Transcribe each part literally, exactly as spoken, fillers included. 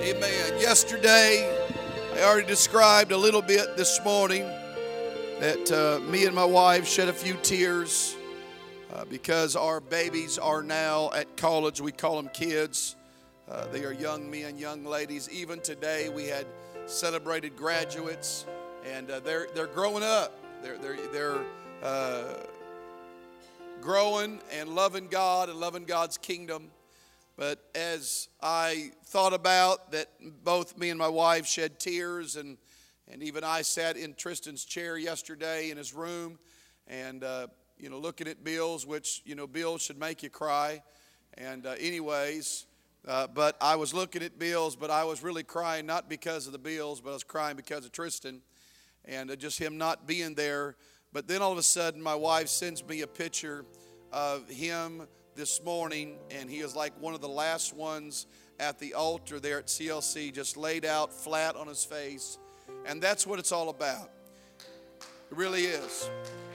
Amen. Yesterday, I already described a little bit this morning that uh, me and my wife shed a few tears uh, because our babies are now at college. We call them kids. Uh, they are young men, young ladies. Even today, we had celebrated graduates, and uh, they're they're growing up. They're they're they're uh, growing and loving God and loving God's kingdom. But as I thought about that, both me and my wife shed tears, and and even I sat in Tristan's chair yesterday in his room, and uh, you know, looking at bills, which you know, bills should make you cry. And uh, anyways, uh, but I was looking at bills, but I was really crying not because of the bills, but I was crying because of Tristan, and uh, just him not being there. But then all of a sudden, my wife sends me a picture of him this morning, and he is like one of the last ones at the altar there at C L C, just laid out flat on his face. And that's what it's all about. It really is.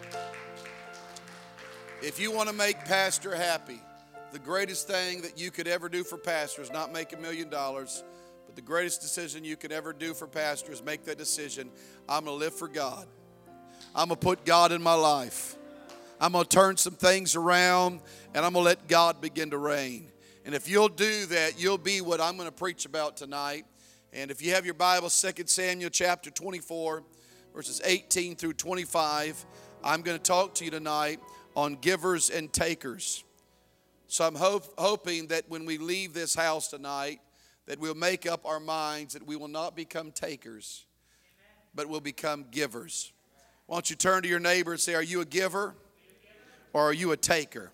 If you want to make pastor happy, the greatest thing that you could ever do for pastor is not make a million dollars, but the greatest decision you could ever do for pastor is make that decision. I'm going to live for God. I'm going to put God in my life. I'm going to turn some things around, and I'm going to let God begin to reign. And if you'll do that, you'll be what I'm going to preach about tonight. And if you have your Bible, Second Samuel chapter twenty-four, verses eighteen through twenty-five, I'm going to talk to you tonight on givers and takers. So I'm hope, hoping that when we leave this house tonight, that we'll make up our minds that we will not become takers, but we'll become givers. Why don't you turn to your neighbor and say, are you a giver? Or are you a taker?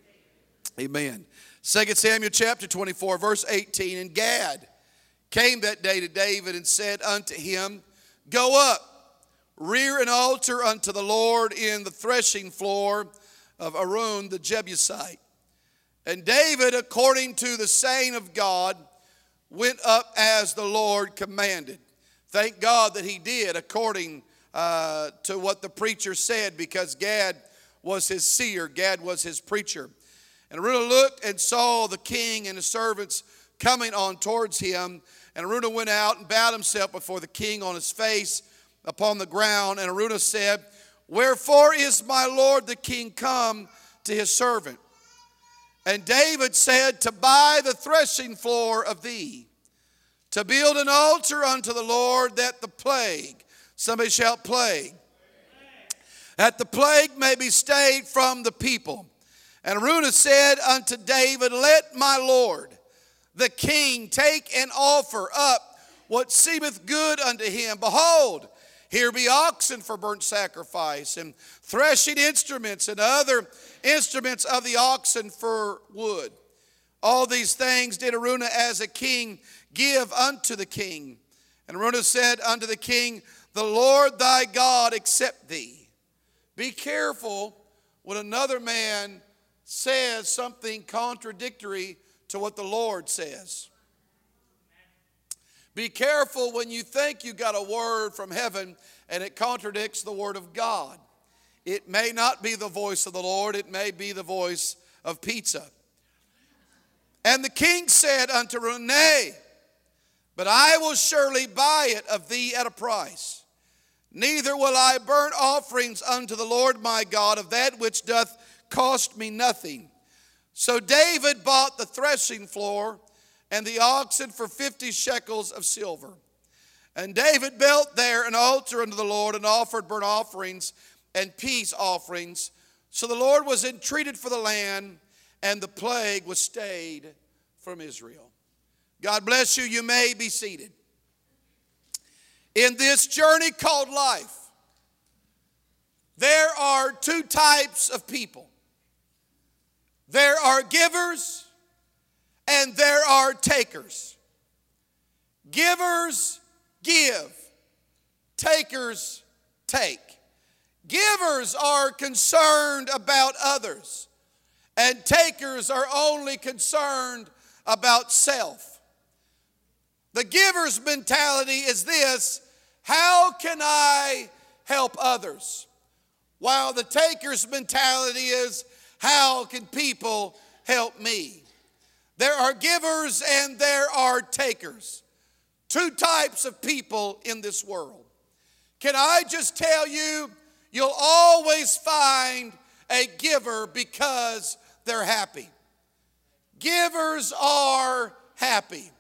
Amen. Second Samuel chapter twenty-four, verse eighteen. And Gad came that day to David and said unto him, go up, rear an altar unto the Lord in the threshing floor of Araunah the Jebusite. And David, according to the saying of God, went up as the Lord commanded. Thank God that he did according uh, to what the preacher said, because Gad was his seer. Gad was his preacher. And Araunah looked and saw the king and his servants coming on towards him. And Araunah went out and bowed himself before the king on his face upon the ground. And Araunah said, wherefore is my lord the king come to his servant? And David said, to buy the threshing floor of thee, to build an altar unto the Lord, that the plague, somebody shout plague, that the plague may be stayed from the people. And Araunah said unto David, let my lord the king take and offer up what seemeth good unto him. Behold, here be oxen for burnt sacrifice, and threshing instruments, and other instruments of the oxen for wood. All these things did Araunah as a king give unto the king. And Araunah said unto the king, the Lord thy God accept thee. Be careful when another man says something contradictory to what the Lord says. Be careful when you think you got a word from heaven and it contradicts the word of God. It may not be the voice of the Lord. It may be the voice of pizza. And the king said unto Araunah, nay, but I will surely buy it of thee at a price. Neither will I burn offerings unto the Lord my God of that which doth cost me nothing. So David bought the threshing floor and the oxen for fifty shekels of silver. And David built there an altar unto the Lord, and offered burnt offerings and peace offerings. So the Lord was entreated for the land, and the plague was stayed from Israel. God bless you. You may be seated. In this journey called life, there are two types of people. There are givers and there are takers. Givers give. Takers take. Givers are concerned about others, and takers are only concerned about self. The giver's mentality is this: how can I help others? While the taker's mentality is, how can people help me? There are givers and there are takers. two types of people in this world. Can I just tell you, you'll always find a giver because they're happy. Givers are happy.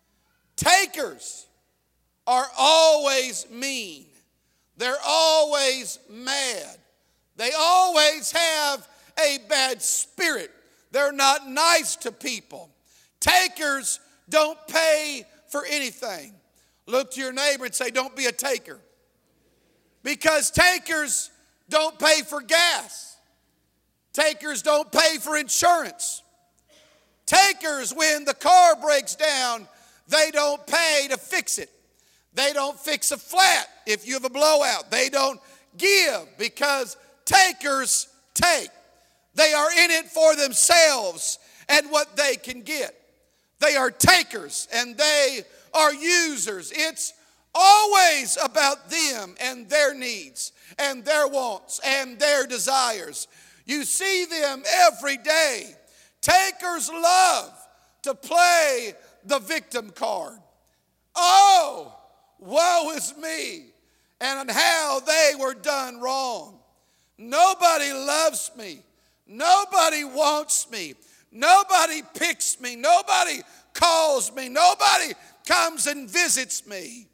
Takers are always mean. They're always mad. They always have a bad spirit. They're not nice to people. Takers don't pay for anything. Look to your neighbor and say, don't be a taker. Because takers don't pay for gas. Takers don't pay for insurance. Takers, when the car breaks down, they don't pay to fix it. They don't fix a flat if you have a blowout. They don't give because takers take. They are in it for themselves and what they can get. They are takers and they are users. It's always about them and their needs and their wants and their desires. You see them every day. Takers love to play the victim card. Oh, woe is me, and how they were done wrong. Nobody loves me. Nobody wants me. Nobody picks me. Nobody calls me. Nobody comes and visits me.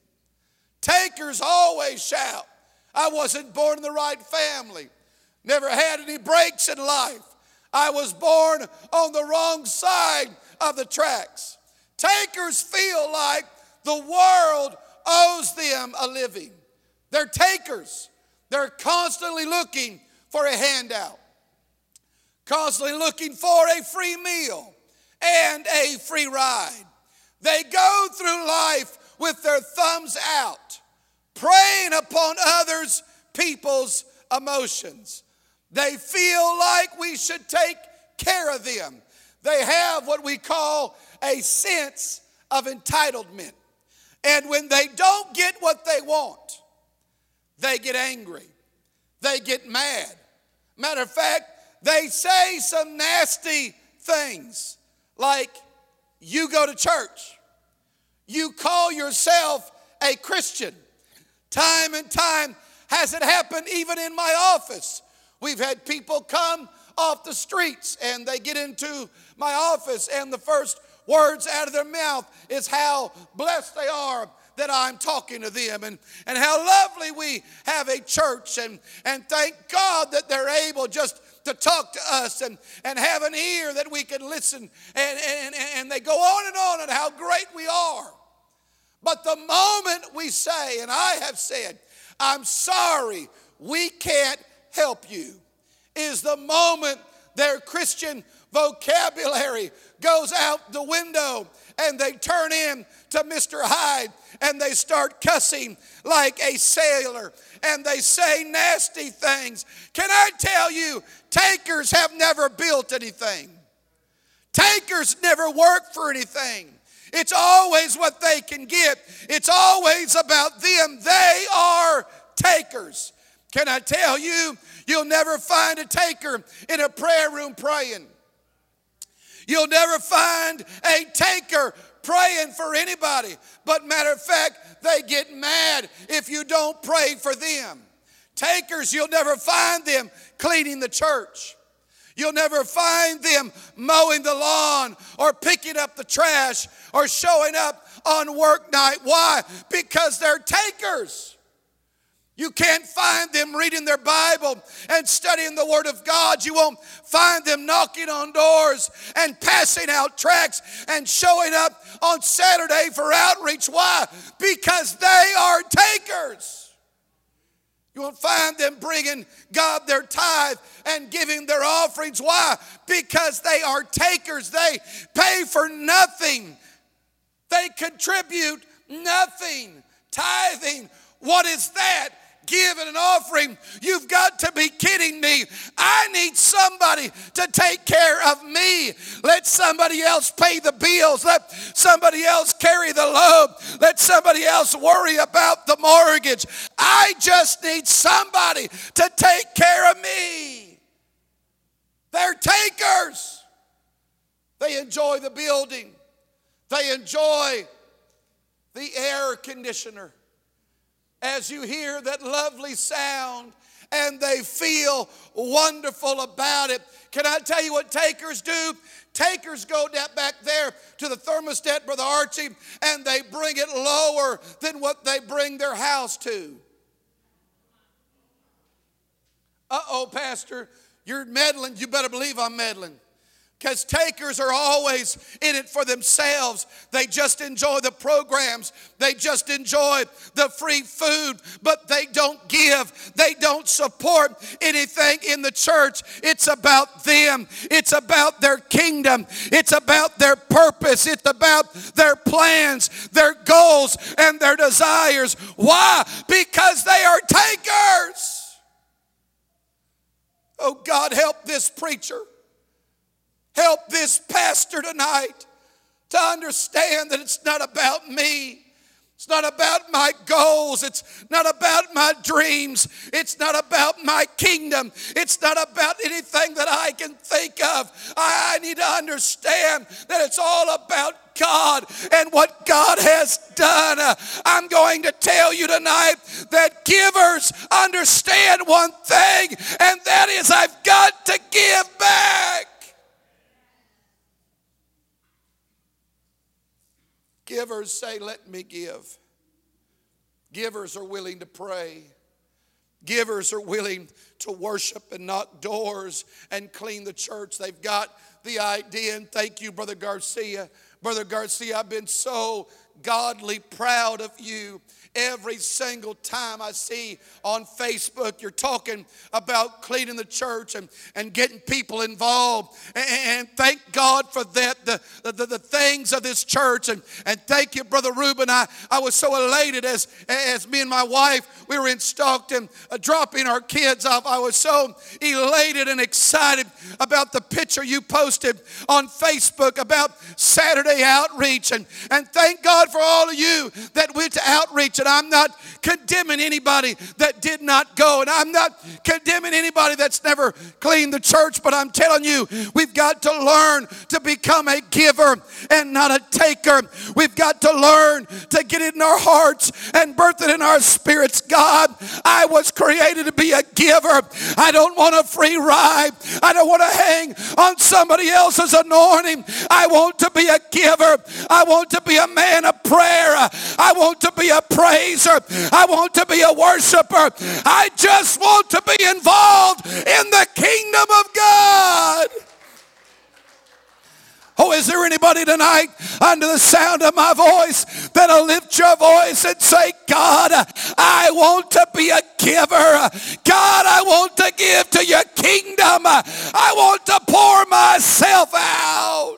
Takers always shout, I wasn't born in the right family. Never had any breaks in life. I was born on the wrong side of the tracks. Takers feel like the world owes them a living. They're takers. They're constantly looking for a handout. Constantly looking for a free meal and a free ride. They go through life with their thumbs out, preying upon others' people's emotions. They feel like we should take care of them. They have what we call a sense of entitlement. And when they don't get what they want, they get angry. They get mad. Matter of fact, they say some nasty things like, you go to church. You call yourself a Christian. Time and time has it happened even in my office. We've had people come off the streets and they get into my office and the first words out of their mouth is how blessed they are that I'm talking to them, and, and how lovely we have a church, and, and thank God that they're able just to talk to us and, and have an ear that we can listen, and, and, and they go on and on and how great we are. But the moment we say, and I have said, I'm sorry, we can't help you, is the moment their Christian vocabulary goes out the window and they turn in to Mister Hyde and they start cussing like a sailor and they say nasty things. Can I tell you, takers have never built anything. Takers never work for anything. It's always what they can get. It's always about them. They are takers. Can I tell you, you'll never find a taker in a prayer room praying. You'll never find a taker praying for anybody. But matter of fact, they get mad if you don't pray for them. Takers, you'll never find them cleaning the church. You'll never find them mowing the lawn or picking up the trash or showing up on work night. Why? Because they're takers. You can't find them reading their Bible and studying the Word of God. You won't find them knocking on doors and passing out tracts and showing up on Saturday for outreach. Why? Because they are takers. You won't find them bringing God their tithe and giving their offerings. Why? Because they are takers. They pay for nothing. They contribute nothing. Tithing, what is that? Giving an offering. You've got to be kidding me. I need somebody to take care of me. Let somebody else pay the bills. Let somebody else carry the load. Let somebody else worry about the mortgage. I just need somebody to take care of me. They're takers. They enjoy the building. They enjoy the air conditioner, as you hear that lovely sound and they feel wonderful about it. Can I tell you what takers do? Takers go down back there to the thermostat, Brother Archie, and they bring it lower than what they bring their house to. Uh-oh, Pastor, you're meddling. You better believe I'm meddling. Because takers are always in it for themselves. They just enjoy the programs. They just enjoy the free food, but they don't give. They don't support anything in the church. It's about them. It's about their kingdom. It's about their purpose. It's about their plans, their goals, and their desires. Why? Because they are takers. Oh, God, help this preacher. Help this pastor tonight to understand that it's not about me. It's not about my goals. It's not about my dreams. It's not about my kingdom. It's not about anything that I can think of. I need to understand that it's all about God and what God has done. I'm going to tell you tonight that givers understand one thing, and that is I've got to give back. Givers say, let me give. Givers are willing to pray. Givers are willing to worship and knock doors and clean the church. They've got the idea, and thank you, Brother Garcia. Brother Garcia, I've been so godly proud of you. Every single time I see on Facebook, you're talking about cleaning the church and, and getting people involved. And, and thank God for that, the, the, the things of this church. And, and thank you, Brother Reuben. I, I was so elated as, as me and my wife, we were in Stockton uh, dropping our kids off. I was so elated and excited about the picture you posted on Facebook about Saturday outreach. And, and thank God for all of you that went to outreach. And I'm not condemning anybody that did not go. And I'm not condemning anybody that's never cleaned the church. But I'm telling you, we've got to learn to become a giver and not a taker. We've got to learn to get it in our hearts and birth it in our spirits. God, I was created to be a giver. I don't want a free ride. I don't want to hang on somebody else's anointing. I want to be a giver. I want to be a man of prayer. I want to be a praiser. I want to be a worshiper. I just want to be involved in the kingdom of God. Oh, is there anybody tonight under the sound of my voice that'll lift your voice and say, God, I want to be a giver. God, I want to give to your kingdom. I want to pour myself out.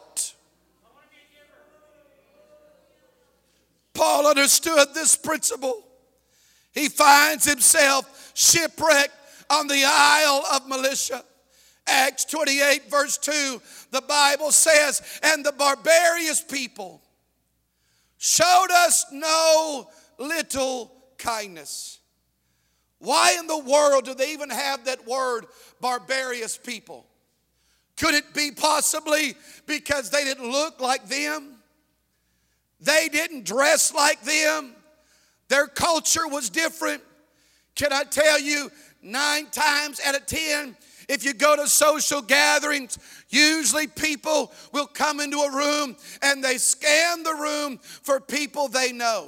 Paul understood this principle. He finds himself shipwrecked on the Isle of Militia. Acts twenty-eight verse two, the Bible says, and the barbarous people showed us no little kindness. Why in the world do they even have that word, barbarous people? Could it be possibly because they didn't look like them? They didn't dress like them. Their culture was different. Can I tell you, nine times out of ten, if you go to social gatherings, usually people will come into a room and they scan the room for people they know.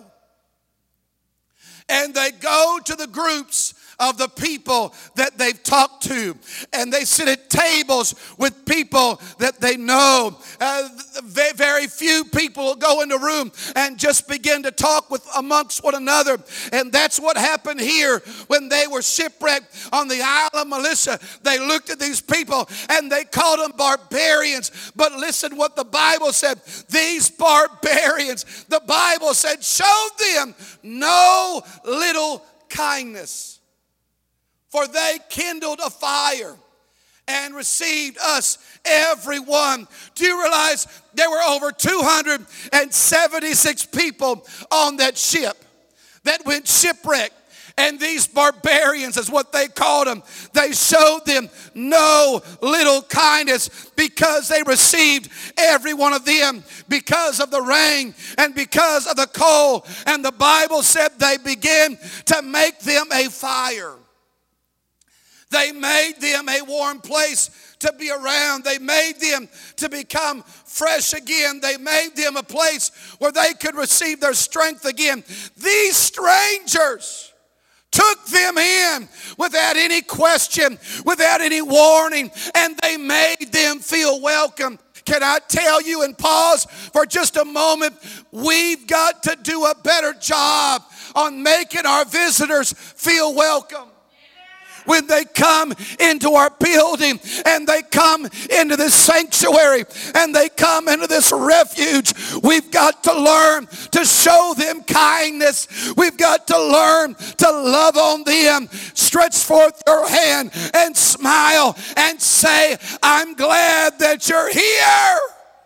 And they go to the groups of the people that they've talked to. And they sit at tables with people that they know. Uh, very few people will go in the room and just begin to talk with amongst one another. And that's what happened here when they were shipwrecked on the Isle of Militia. They looked at these people and they called them barbarians. But listen what the Bible said. These barbarians, the Bible said, showed them no little kindness. For they kindled a fire and received us, everyone. Do you realize there were over two hundred seventy-six people on that ship that went shipwrecked? And these barbarians is what they called them. They showed them no little kindness because they received every one of them because of the rain and because of the cold. And the Bible said they began to make them a fire. They made them a warm place to be around. They made them to become fresh again. They made them a place where they could receive their strength again. These strangers took them in without any question, without any warning, and they made them feel welcome. Can I tell you and pause for just a moment? We've got to do a better job on making our visitors feel welcome. When they come into our building and they come into this sanctuary and they come into this refuge, we've got to learn to show them kindness. We've got to learn to love on them. Stretch forth your hand and smile and say, I'm glad that you're here.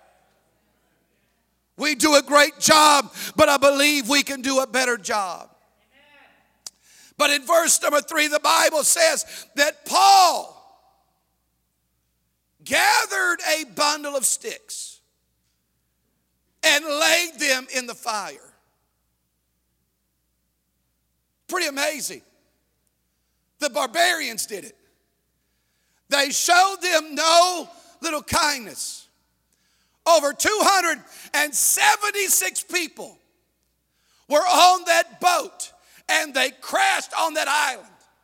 We do a great job, but I believe we can do a better job. But in verse number three, the Bible says that Paul gathered a bundle of sticks and laid them in the fire. Pretty amazing. The barbarians did it. They showed them no little kindness. Over two hundred seventy-six people were on that boat. And they crashed on that island.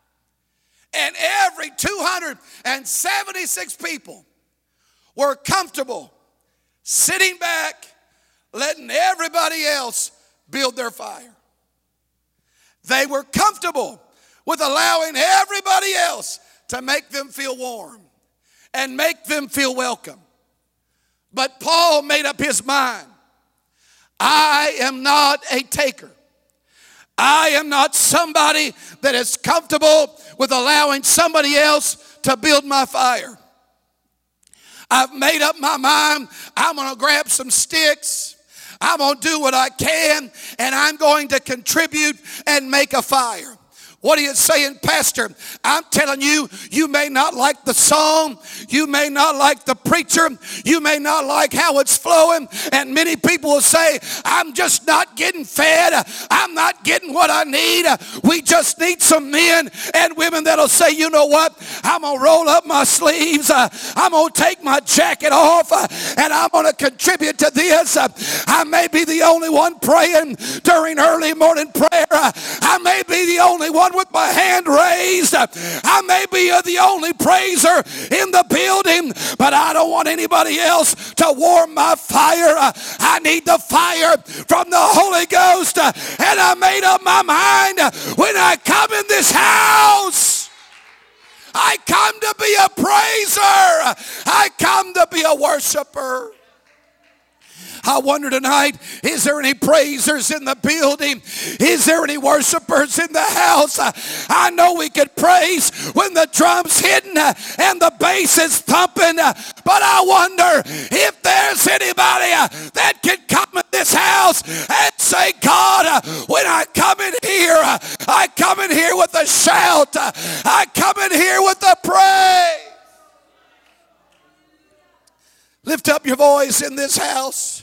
And every two hundred seventy-six people were comfortable sitting back, letting everybody else build their fire. They were comfortable with allowing everybody else to make them feel warm and make them feel welcome. But Paul made up his mind. I am not a taker. I am not somebody that is comfortable with allowing somebody else to build my fire. I've made up my mind. I'm going to grab some sticks. I'm going to do what I can, and I'm going to contribute and make a fire. What are you saying, Pastor? I'm telling you, you may not like the song. You may not like the preacher. You may not like how it's flowing. And many people will say, I'm just not getting fed. I'm not getting what I need. We just need some men and women that'll say, you know what? I'm going to roll up my sleeves. I'm going to take my jacket off. And I'm going to contribute to this. I may be the only one praying during early morning prayer. I may be the only one with my hand raised. I may be the only praiser in the building, but I don't want anybody else to warm my fire. I need the fire from the Holy Ghost, and I made up my mind when I come in this house, I come to be a praiser. I come to be a worshiper. I wonder tonight, is there any praisers in the building? Is there any worshipers in the house? I know we could praise when the drum's hitting and the bass is thumping, but I wonder if there's anybody that can come in this house and say, God, when I come in here, I come in here with a shout. I come in here with a praise. Lift up your voice in this house.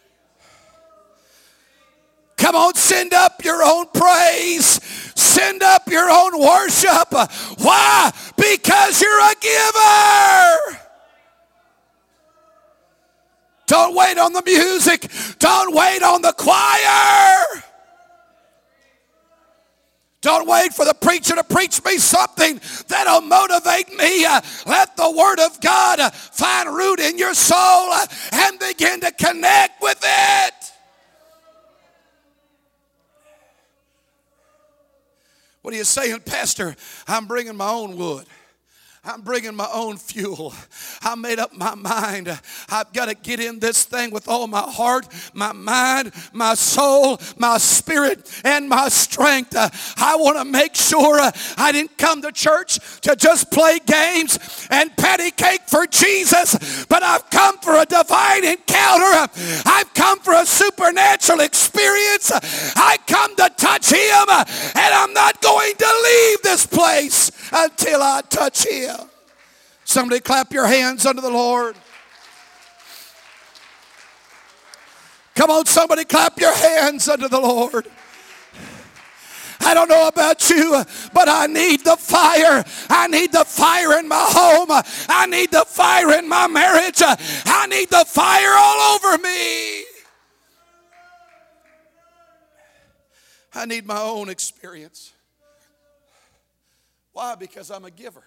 Come on, send up your own praise. Send up your own worship. Why? Because you're a giver. Don't wait on the music. Don't wait on the choir. Don't wait for the preacher to preach me something that'll motivate me. Uh, let the Word of God uh, find root in your soul uh, and begin to connect with it. What are you saying, Pastor? I'm bringing my own wood. I'm bringing my own fuel. I made up my mind. I've got to get in this thing with all my heart, my mind, my soul, my spirit, and my strength. I want to make sure I didn't come to church to just play games and patty cake for Jesus, but I've come for a divine encounter. I've come for a supernatural supernatural experience. I come to touch him, and I'm not going to leave this place until I touch him. Somebody clap your hands unto the Lord. Come on, somebody clap your hands unto the Lord. I don't know about you, but I need the fire. I need the fire in my home. I need the fire in my marriage. I need the fire all over me. I need my own experience. Why? Because I'm a giver.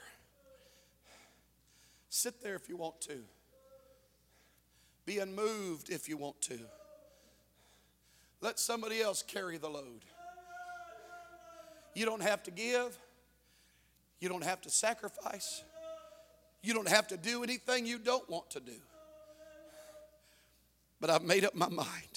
Sit there if you want to. Be unmoved if you want to. Let somebody else carry the load. You don't have to give. You don't have to sacrifice. You don't have to do anything you don't want to do. But I've made up my mind.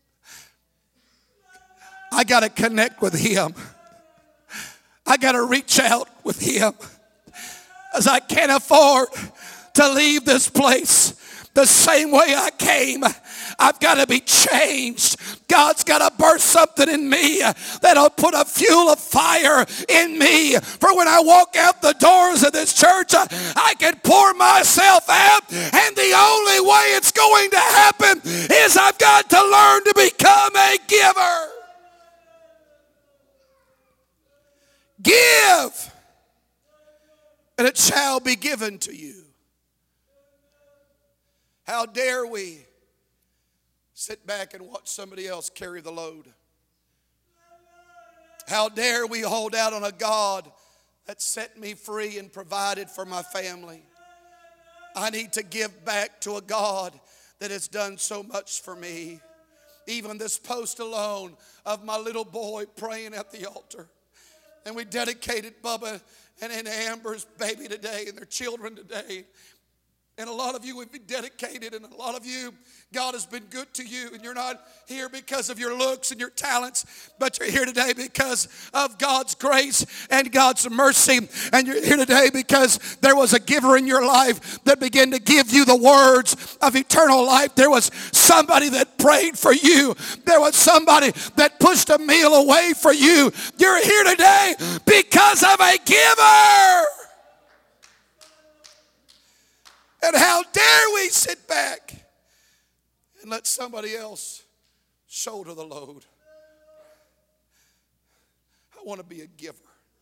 I got to connect with him. I got to reach out with him. As I can't afford to leave this place the same way I came. I've got to be changed. God's got to burst something in me that'll put a fuel of fire in me. For when I walk out the doors of this church, I can pour myself out. And the only way it's going to happen is I've got to learn to become a giver. Give, and it shall be given to you. How dare we sit back and watch somebody else carry the load? How dare we hold out on a God that set me free and provided for my family? I need to give back to a God that has done so much for me. Even this post alone of my little boy praying at the altar. And we dedicated Bubba and, and Amber's baby today and their children today. And a lot of you would be dedicated, and a lot of you, God has been good to you, and you're not here because of your looks and your talents, but you're here today because of God's grace and God's mercy. And you're here today because there was a giver in your life that began to give you the words of eternal life. There was somebody that prayed for you. There was somebody that pushed a meal away for you. You're here today because of a giver. And how dare we sit back and let somebody else shoulder the load? I want to be a giver.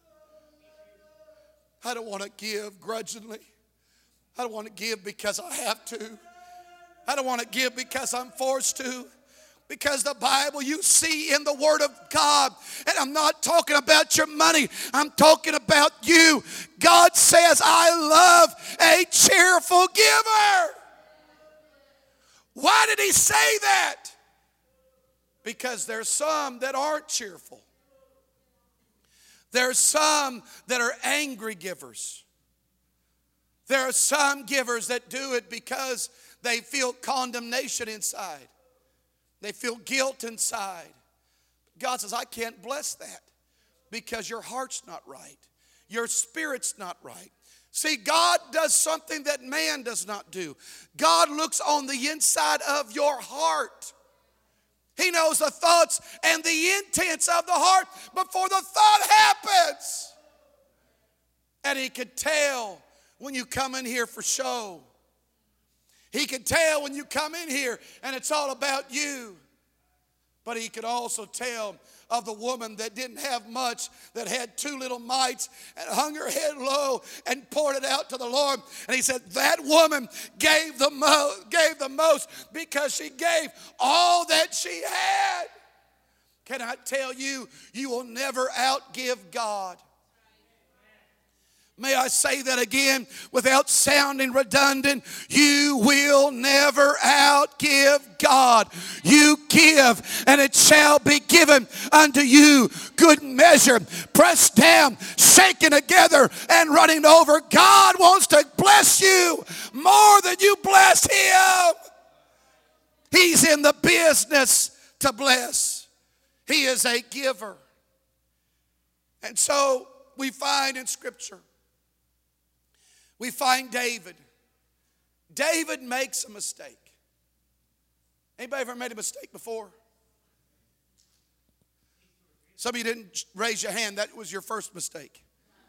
I don't want to give grudgingly. I don't want to give because I have to. I don't want to give because I'm forced to. Because the Bible you see in the Word of God, and I'm not talking about your money, I'm talking about you. God says, I love a cheerful giver. Why did he say that? Because there's some that aren't cheerful. There's some that are angry givers. There are some givers that do it because they feel condemnation inside. They feel guilt inside. God says, I can't bless that because your heart's not right. Your spirit's not right. See, God does something that man does not do. God looks on the inside of your heart. He knows the thoughts and the intents of the heart before the thought happens. And he could tell when you come in here for show. He could tell when you come in here and it's all about you. But he could also tell of the woman that didn't have much, that had two little mites and hung her head low and poured it out to the Lord. And he said, that woman gave the, mo- gave the most because she gave all that she had. Can I tell you, you will never outgive God. May I say that again without sounding redundant? You will never outgive God. You give, and it shall be given unto you. Good measure, pressed down, shaken together, and running over. God wants to bless you more than you bless him. He's in the business to bless. He is a giver. And so we find in Scripture, we find David. David makes a mistake. Anybody ever made a mistake before? Some of you didn't raise your hand. That was your first mistake.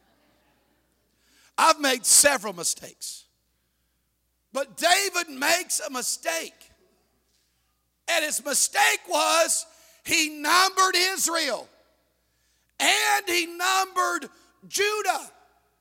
I've made several mistakes. But David makes a mistake. And his mistake was he numbered Israel. And he numbered Judah.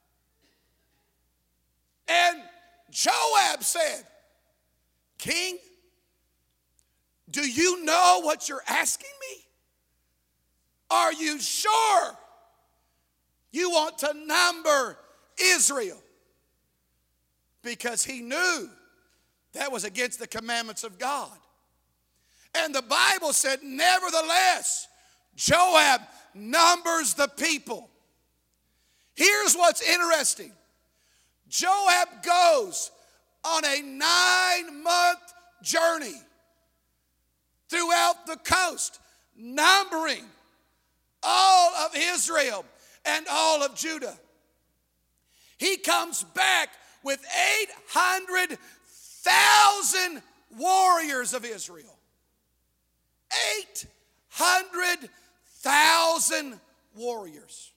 And Joab said, King, do you know what you're asking me? Are you sure you want to number Israel? Because he knew that was against the commandments of God. And the Bible said, nevertheless, Joab numbers the people. Here's what's interesting. Joab goes on a nine-month journey throughout the coast, numbering all of Israel and all of Judah. He comes back with eight hundred thousand warriors of Israel. eight hundred thousand warriors.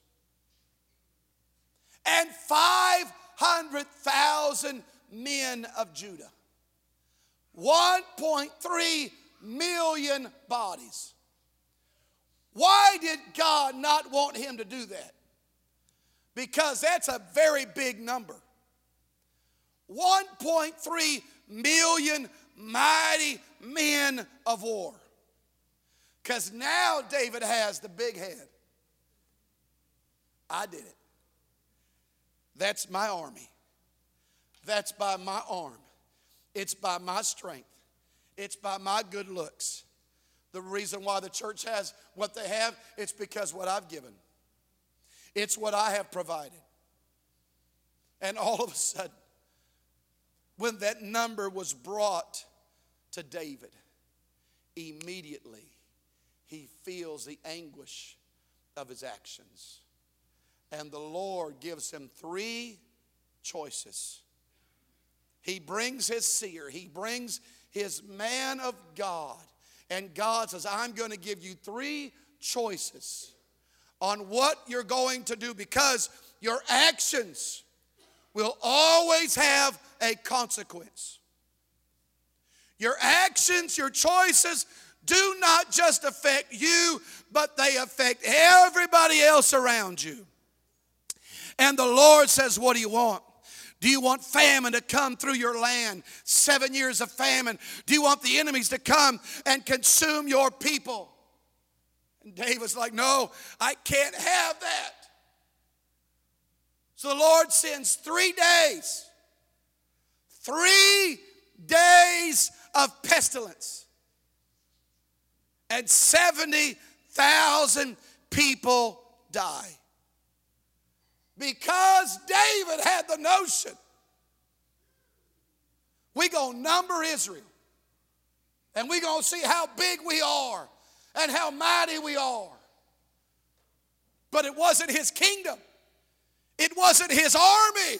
And five hundred thousand men of Judah. one point three million bodies. Why did God not want him to do that? Because that's a very big number. one point three million mighty men of war. Because now David has the big head. I did it. That's my army. That's by my arm. It's by my strength. It's by my good looks. The reason why the church has what they have, it's because what I've given. It's what I have provided. And all of a sudden, when that number was brought to David, immediately he feels the anguish of his actions. And the Lord gives him three choices. He brings his seer. He brings his man of God. And God says, I'm going to give you three choices on what you're going to do, because your actions will always have a consequence. Your actions, your choices do not just affect you, but they affect everybody else around you. And the Lord says, what do you want? Do you want famine to come through your land? Seven years of famine. Do you want the enemies to come and consume your people? And David's like, no, I can't have that. So the Lord sends three days. Three days of pestilence. And seventy thousand people die. Because David had the notion, we're going to number Israel. And we're going to see how big we are and how mighty we are. But it wasn't his kingdom. It wasn't his army.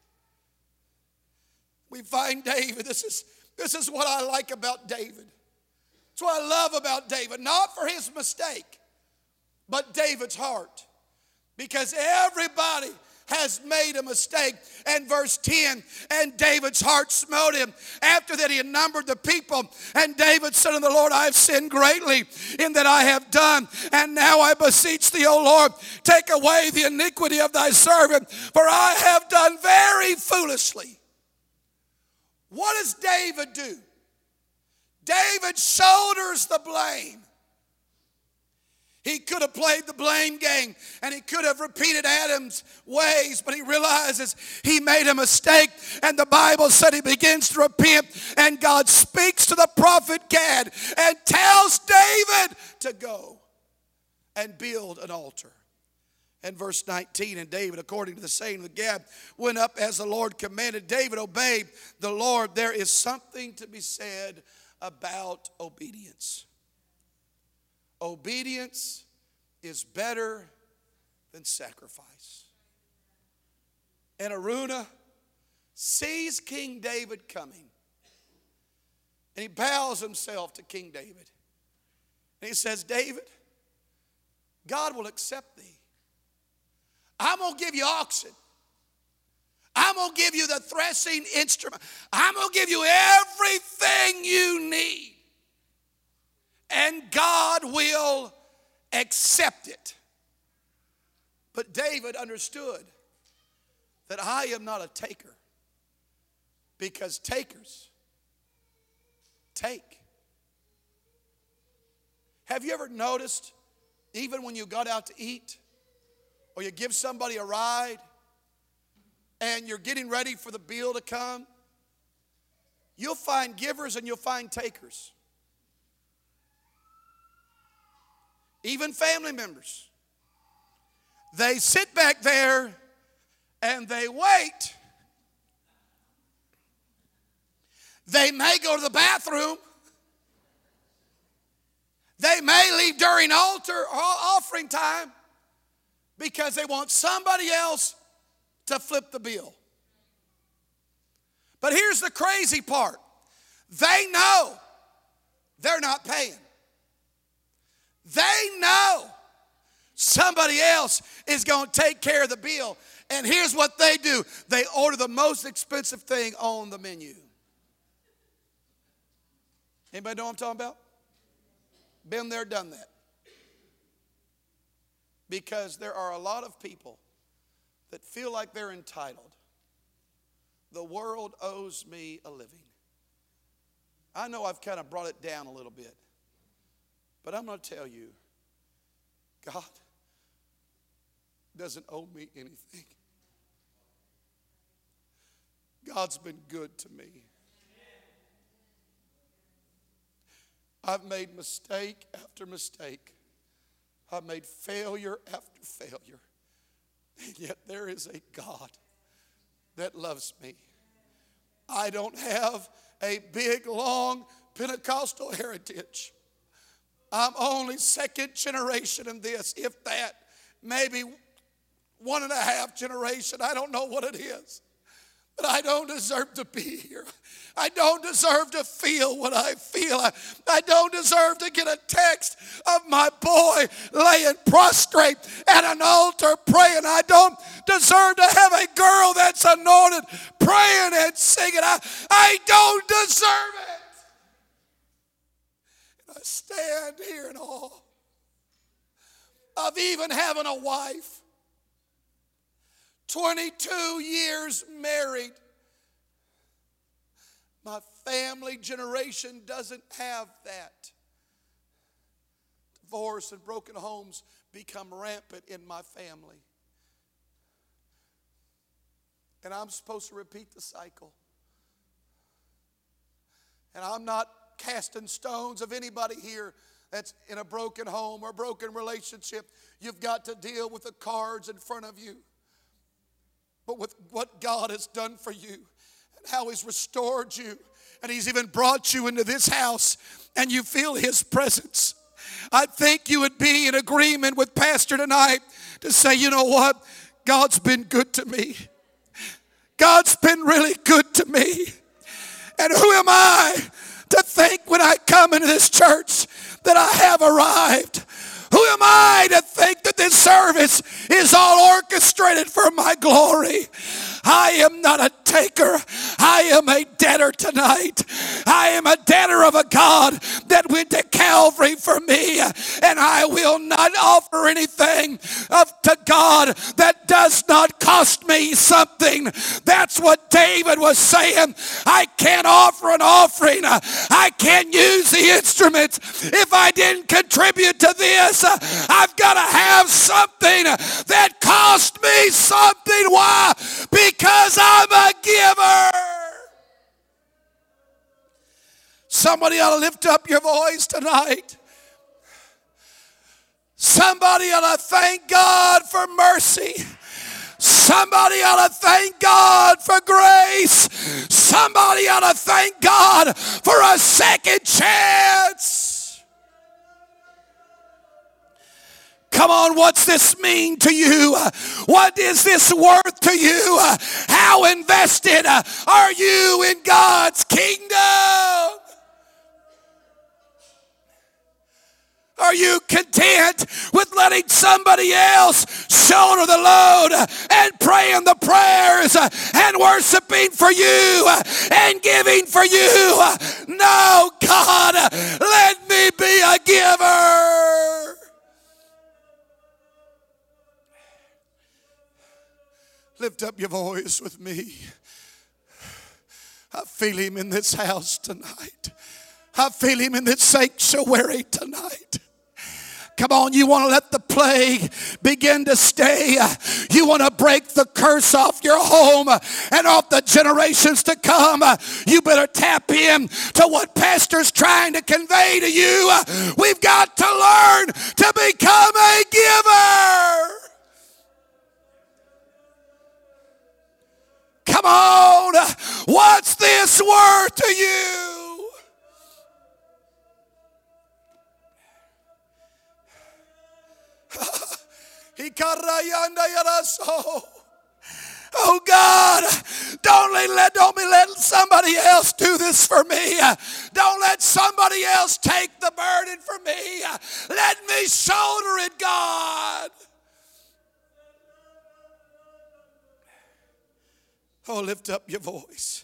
We find David. This is, this is what I like about David. It's what I love about David. Not for his mistake, but David's heart. Because everybody has made a mistake. And verse ten, and David's heart smote him. After that he had numbered the people. And David said unto the Lord, I have sinned greatly in that I have done. And now I beseech thee, O Lord, take away the iniquity of thy servant, for I have done very foolishly. What does David do? David shoulders the blame. He could have played the blame game and he could have repeated Adam's ways, but he realizes he made a mistake. And the Bible said he begins to repent, and God speaks to the prophet Gad and tells David to go and build an altar. And verse nineteen, and David, according to the saying of Gad, went up as the Lord commanded. David obeyed the Lord. There is something to be said about obedience. Obedience is better than sacrifice. And Araunah sees King David coming. And he bows himself to King David. And he says, David, God will accept thee. I'm going to give you oxen. I'm going to give you the threshing instrument. I'm going to give you everything you need. And God will accept it. But David understood that I am not a taker, because takers take. Have you ever noticed, even when you got out to eat, or you give somebody a ride, and you're getting ready for the bill to come, you'll find givers and you'll find takers. Even family members. They sit back there and they wait. They may go to the bathroom. They may leave during altar or offering time because they want somebody else to flip the bill. But here's the crazy part. They know they're not paying. They know somebody else is going to take care of the bill. And here's what they do. They order the most expensive thing on the menu. Anybody know what I'm talking about? Been there, done that. Because there are a lot of people that feel like they're entitled. The world owes me a living. I know I've kind of brought it down a little bit, but I'm going to tell you, God doesn't owe me anything. God's been good to me. I've made mistake after mistake. I've made failure after failure. And yet there is a God that loves me. I don't have a big, long Pentecostal heritage. I'm only second generation in this, if that. Maybe one and a half generation. I don't know what it is. But I don't deserve to be here. I don't deserve to feel what I feel. I, I don't deserve to get a text of my boy laying prostrate at an altar praying. I don't deserve to have a girl that's anointed praying and singing. I, I don't deserve it. And I stand here in awe of even having a wife. twenty-two years married. My family generation doesn't have that. Divorce and broken homes become rampant in my family. And I'm supposed to repeat the cycle. And I'm not casting stones of anybody here that's in a broken home or broken relationship. You've got to deal with the cards in front of you. But with what God has done for you and how He's restored you, and He's even brought you into this house and you feel His presence, I think you would be in agreement with Pastor tonight to say, you know what? God's been good to me. God's been really good to me. And who am I to think when I come into this church that I have arrived? Who am I to think that this service is all orchestrated for my glory? I am not a taker. I am a debtor tonight. I am a debtor of a God that went to Calvary for me. And I will not offer anything of to God that does not cost me something. That's what David was saying. I can't offer an offering. I can't use the instruments if I didn't contribute to this. I've got to have something that cost me something. Why? Because I'm a giver. Somebody ought to lift up your voice tonight. Somebody ought to thank God for mercy. Somebody ought to thank God for grace. Somebody ought to thank God for a second chance. Come on, what's this mean to you? What is this worth to you? How invested are you in God's kingdom? Or Are you content with letting somebody else shoulder the load and praying the prayers and worshiping for you and giving for you? No, God, let me be a giver. Lift up your voice with me. I feel him in this house tonight. I feel him in this sanctuary tonight. Come on, you want to let the plague begin to stay. You want to break the curse off your home and off the generations to come. You better tap in to what Pastor's trying to convey to you. We've got to learn to become a giver. Come on, what's this worth to you? Oh God, don't let, don't be letting somebody else do this for me. Don't let somebody else take the burden for me. Let me shoulder it, God. Oh, lift up your voice.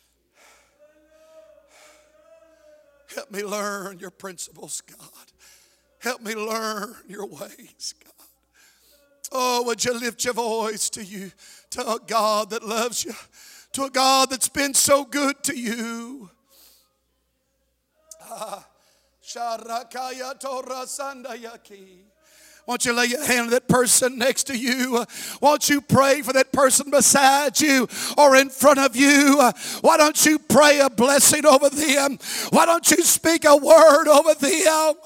Help me learn your principles, God. Help me learn your ways, God. Oh, would you lift your voice to you, to a God that loves you, to a God that's been so good to you. Ah, Sharakaya Torah Sandayaki. Won't you lay your hand on that person next to you? Won't you pray for that person beside you or in front of you? Why don't you pray a blessing over them? Why don't you speak a word over them?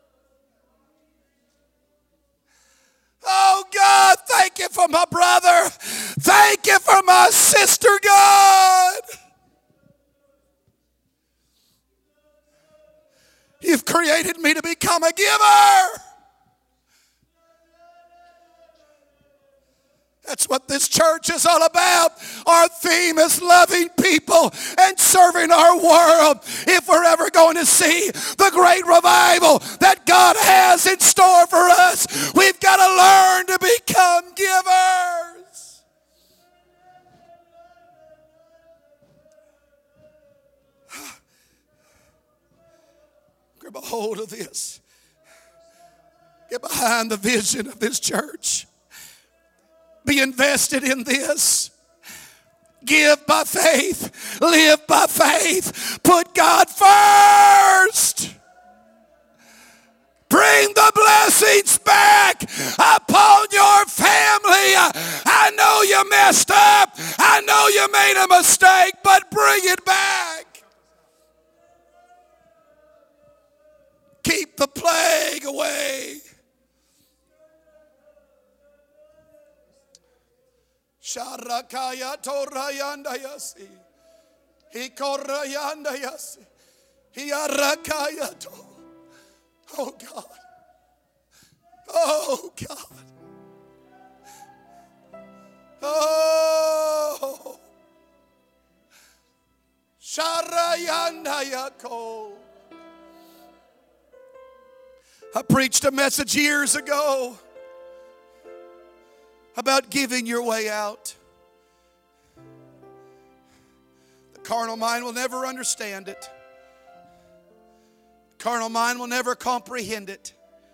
Oh God, thank you for my brother. Thank you for my sister, God. You've created me to become a giver. That's what this church is all about. Our theme is loving people and serving our world. If we're ever going to see the great revival that God has in store for us, we've got to learn to become givers. Grab a hold of this. Get behind the vision of this church. Be invested in this. Give by faith. Live by faith. Put God first. Bring the blessings back upon your family. I know you messed up. I know you made a mistake, but bring it back. Keep the plague away. Sharakaya torayanda yasi. Hikorayanda yasi. Hiarakaya to. Oh God. Oh God. Oh. Sharayanda yako. I preached a message years ago about giving your way out. The carnal mind will never understand it. The carnal mind will never comprehend it.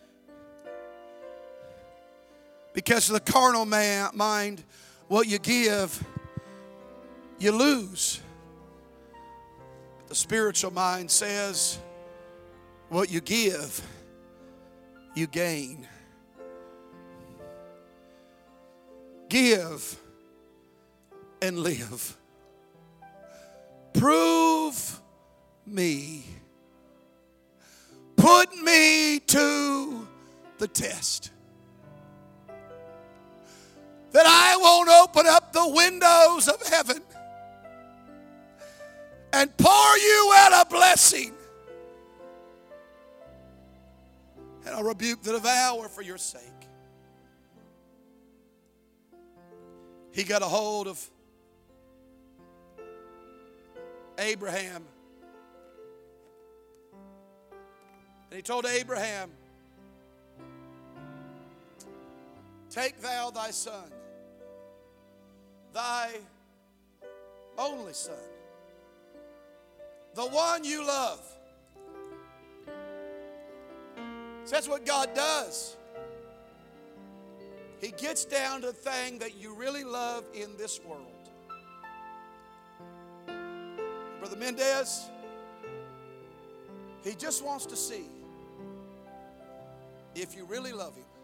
Because the carnal man, mind, what you give, you lose. But the spiritual mind says, what you give, you gain. Give and live. Prove me. Put me to the test. That I won't open up the windows of heaven and pour you out a blessing. And I'll rebuke the devourer for your sake. He got a hold of Abraham. And he told Abraham, Take thou thy son, thy only son, the one you love. So that's what God does. He gets down to the thing that you really love in this world. Brother Mendez, he just wants to see if you really love him.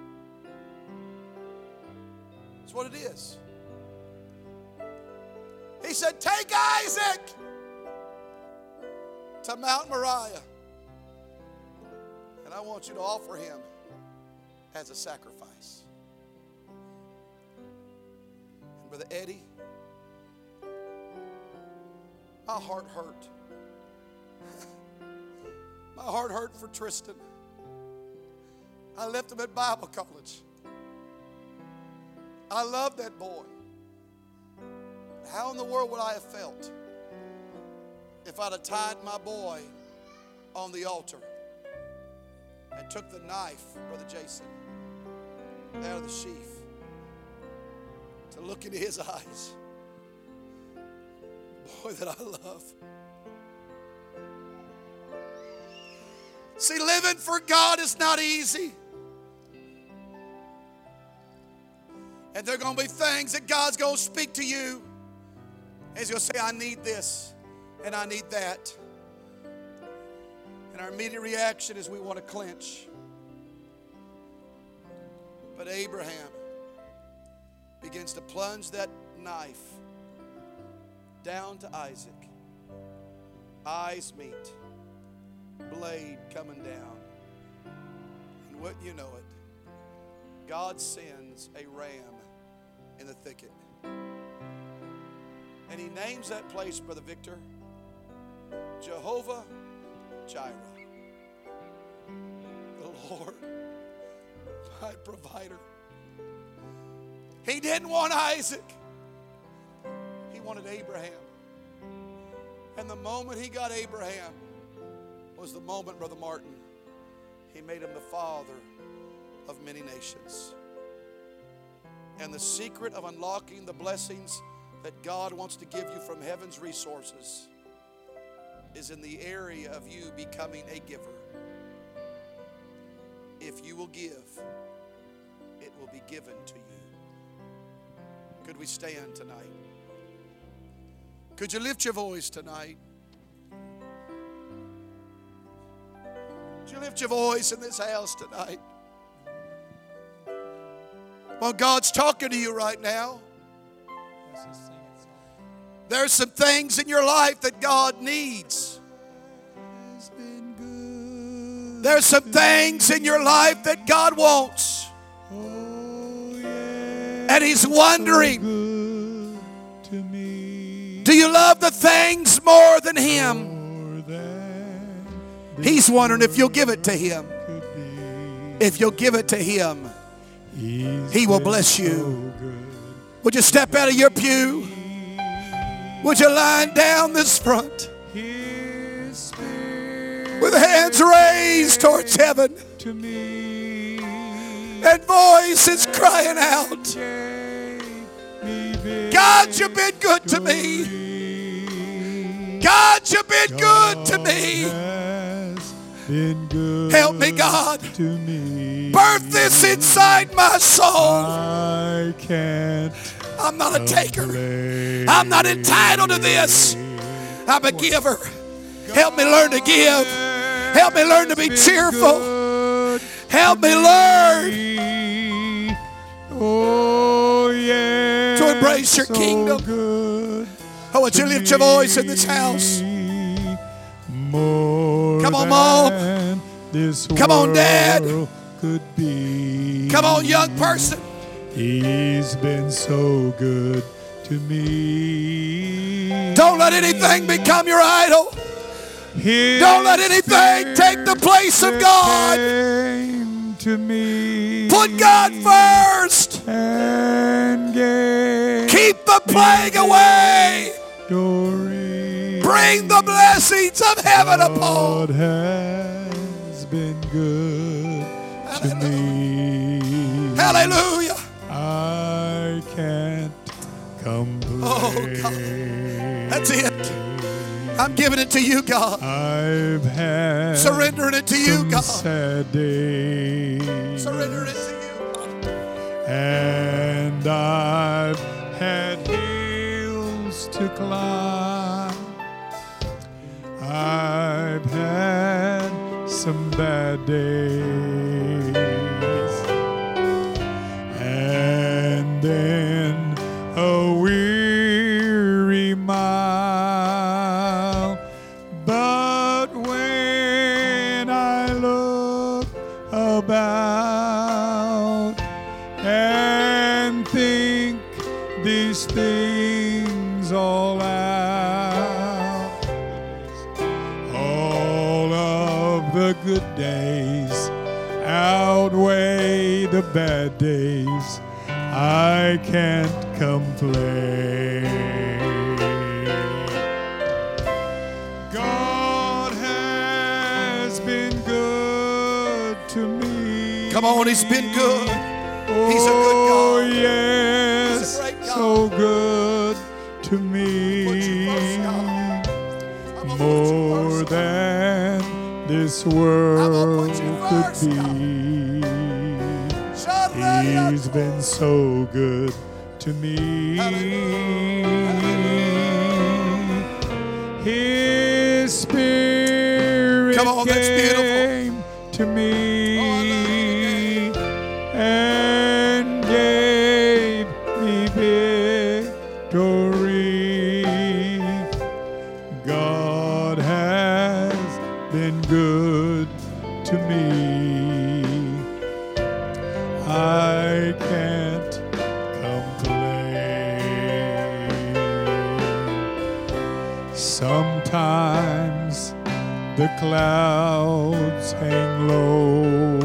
That's what it is. He said, take Isaac to Mount Moriah, and I want you to offer him as a sacrifice. And Brother Eddie, my heart hurt. My heart hurt for Tristan. I left him at Bible college. I love that boy. How in the world would I have felt if I'd have tied my boy on the altar and took the knife, Brother Jason, out of the sheath to look into his eyes? Boy that I love. See, living for God is not easy. And there are going to be things that God's going to speak to you. And He's going to say, I need this and I need that. And our immediate reaction is we want to clench. But Abraham begins to plunge that knife down to Isaac. Eyes meet. Blade coming down. And wouldn't you know it, God sends a ram in the thicket. And He names that place, Brother Victor, Jehovah Jireh. The Lord, my provider. He didn't want Isaac. He wanted Abraham. And the moment he got Abraham was the moment, Brother Martin, He made him the father of many nations. And the secret of unlocking the blessings that God wants to give you from heaven's resources is in the area of you becoming a giver. If you will give, it will be given to you. Could we stand tonight? Could you lift your voice tonight? Could you lift your voice in this house tonight? Well, God's talking to you right now. There's some things in your life that God needs. There's some things in your life that God wants. And He's wondering, do you love the things more than Him? He's wondering if you'll give it to Him. If you'll give it to Him, He will bless you. Would you step out of your pew? Would you line down this front with hands raised towards heaven and voices crying out, God, you've been good to me. God, you've been good to me. Help me, God. Birth this inside my soul. I can't. I'm not a taker. I'm not entitled to this. I'm a giver. Help me learn to give. Help me learn to be cheerful. Help me learn Oh, yeah, to embrace your so kingdom. good I want you to lift your voice in this house. More Come on, Mom. than this Come on, Dad. world could be. Come on, young person. He's been so good to me. Don't let anything become your idol. His Don't let anything take the place of God. came to me. Put God first. And gave Keep the plague away. glory. Bring the blessings of heaven upon. God has been good to me. Hallelujah. complain. Oh, God. That's it. I'm giving it to you, God. I've had Surrendering it to you, some God. sad days. Surrendering it to you. And I've had hills to climb. I've had some bad days. And then a weary mile. But when I look about and think these things all out, all of the good days outweigh the bad days. I can't complain. God has been good to me. Come on, He's been good. He's a Oh, good God. yes, He's a great God. so good to me. Put you first, God. I'm gonna put you More first, God. than this I'm world gonna put you could first, be. Shut right He's up. been so good to me. His Spirit Come on, that's beautiful. came to me Oh, I love you, and gave me victory. God has been good to me. I can't complain. Sometimes the clouds hang low.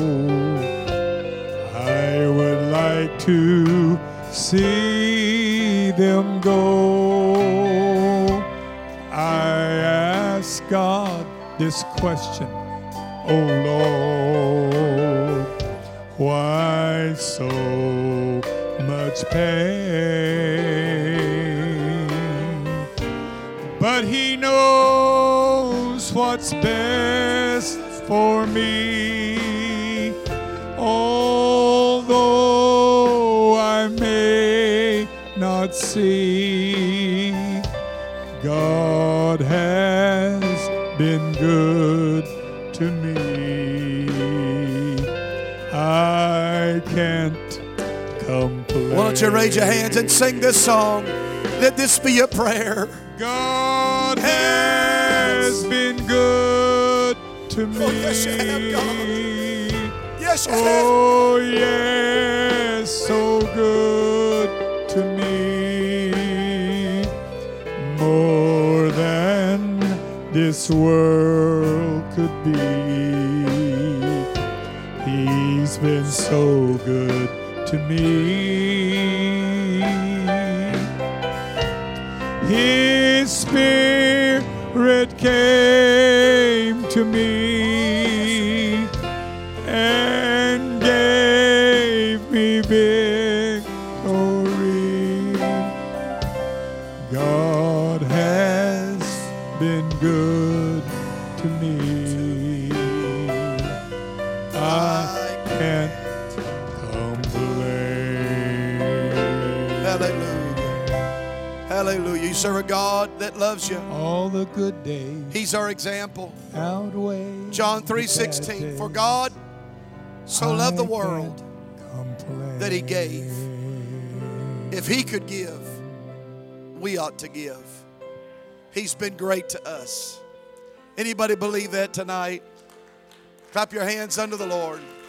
I would like to see them go. I ask God this question, oh Lord, why so much pain? But He knows what's best for me. Although I may not see, God has been good to me. I can't complain. Why don't you raise your hands and sing this song? Let this be your prayer. God has been good to me. Oh, yes, you have, God. Yes, you have. Oh, yes, so good to me. More than this world could be. He's been so good to me. His Spirit came to me and gave me victory. God has been good to me. I can't complain. Hallelujah. Hallelujah. You serve a God that loves you. All the good days He's our example. outweigh John three the bad sixteen. For days. God so loved the I world can't complain. that He gave. If He could give, we ought to give. He's been great to us. Anybody believe that tonight? Clap your hands unto the Lord.